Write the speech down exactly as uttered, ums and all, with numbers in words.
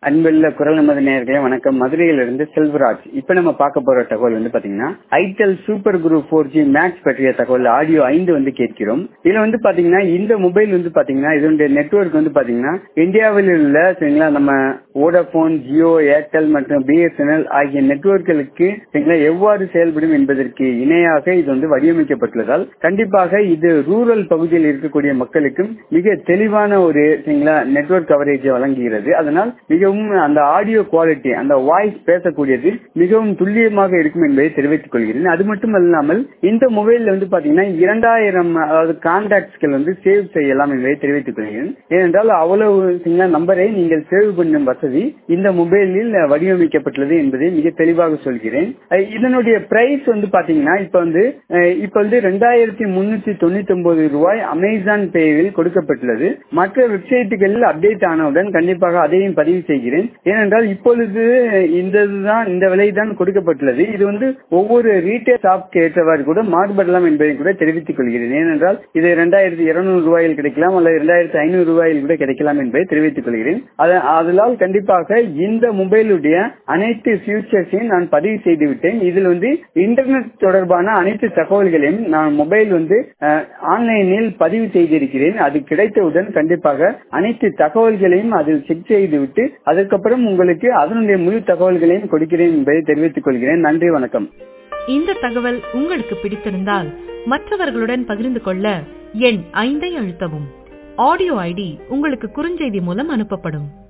அன்புள்ள குரல் நமது நேயர்களே வணக்கம். மதுரையிலிருந்து செல்வராஜ். இப்ப நம்ம பார்க்க போற தகவல் வந்து பாத்தீங்கன்னா itel super Guru four G max பற்றிய தகவல் ஆடியோ ஐந்து வந்து கேட்கிறோம். இதுல வந்து பாத்தீங்கன்னா இந்த மொபைல் வந்து பாத்தீங்கன்னா இதனுடைய நெட்வொர்க் வந்து பாத்தீங்கன்னா இந்தியாவில் உள்ள சரிங்களா நம்ம வோடாபோன், ஜியோ, ஏர்டெல் மற்றும் பிஎஸ்என்எல் ஆகிய நெட்வொர்க்குகளுக்கு சரிங்களா எவ்வாறு செயல்படும் என்பதற்கு இணையாக இது வந்து வடிவமைக்கப்பட்டுள்ளதால் கண்டிப்பாக இது ரூரல் பகுதியில் இருக்கக்கூடிய மக்களுக்கும் மிக தெளிவான ஒரு சரிங்களா நெட்வொர்க் கவரேஜ் வழங்குகிறது. அதனால் மிகவும் அந்த ஆடியோ குவாலிட்டி, அந்த வாய்ஸ் பேசக்கூடியது மிகவும் துல்லியமாக இருக்கும் என்பதை தெரிவித்துக் கொள்கிறேன். அது மட்டும் அல்லாமல் இந்த மொபைல் வந்து பாத்தீங்கன்னா இரண்டாயிரம் அதாவது கான்டாக்ட்ஸ்கள் வந்து சேவ் செய்யலாம் என்பதை தெரிவித்துக் கொள்கிறேன். ஏனென்றால் அவ்வளவு நம்பரை நீங்கள் சேவ் பண்ணும் வசதி இந்த மொபைலில் வடிவமைக்கப்பட்டுள்ளது என்பதை மிக தெளிவாக சொல்கிறேன். இதனுடைய பிரைஸ் வந்து பாத்தீங்கன்னா இப்ப வந்து இப்ப வந்து இரண்டாயிரத்தி முன்னூத்தி தொண்ணூத்தி ஒன்பது ரூபாய் அமேசான் பேவில் கொடுக்கப்பட்டுள்ளது. மற்ற வெப்சைட்டுகளில் அப்டேட் ஆனவுடன் கண்டிப்பாக அதையும் பதிவு செய்கிறேன். ஏனென்றால் இப்பொழுது இந்த இந்த விலை தான் கொடுக்கப்பட்டுள்ளது. இது வந்து ஒவ்வொரு ரீட்டைல் ஷாப்க்கு ஏற்றவாறு கூட மாறுபடலாம் என்பதை கூட தெரிவித்துக் கொள்கிறேன். ஏனென்றால் இது இரண்டாயிரத்தி இருநூறு ரூபாயில் கிடைக்கலாம் அல்லது இரண்டாயிரத்தி ஐநூறு ரூபாயில் கூட கிடைக்கலாம் என்பதை தெரிவித்துக் கொள்கிறேன். அதனால் கண்டிப்பாக இந்த மொபைலுடைய அனைத்து ஃபியூச்சர்ஸையும் நான் பதிவு செய்து விட்டேன். இதில் வந்து இன்டர்நெட் தொடர்பான அனைத்து தகவல்களையும் நான் மொபைல் வந்து ஆன்லைனில் பதிவு செய்திருக்கிறேன். அது கிடைத்தவுடன் கண்டிப்பாக அனைத்து தகவல்களையும் அதில் செக் செய்துவிட்டு அதுக்கப்புறம் உங்களுக்கு அதனுடைய முழு தகவல்களையும் கொடுக்கிறேன் என்பதை தெரிவித்துக் கொள்கிறேன். நன்றி, வணக்கம். இந்த தகவல் உங்களுக்கு பிடித்திருந்தால் மற்றவர்களுடன் பகிர்ந்து கொள்ள எண் ஐந்தை அழுத்தவும். ஆடியோ ஐடி உங்களுக்கு குறுஞ்செய்தி மூலம் அனுப்பப்படும்.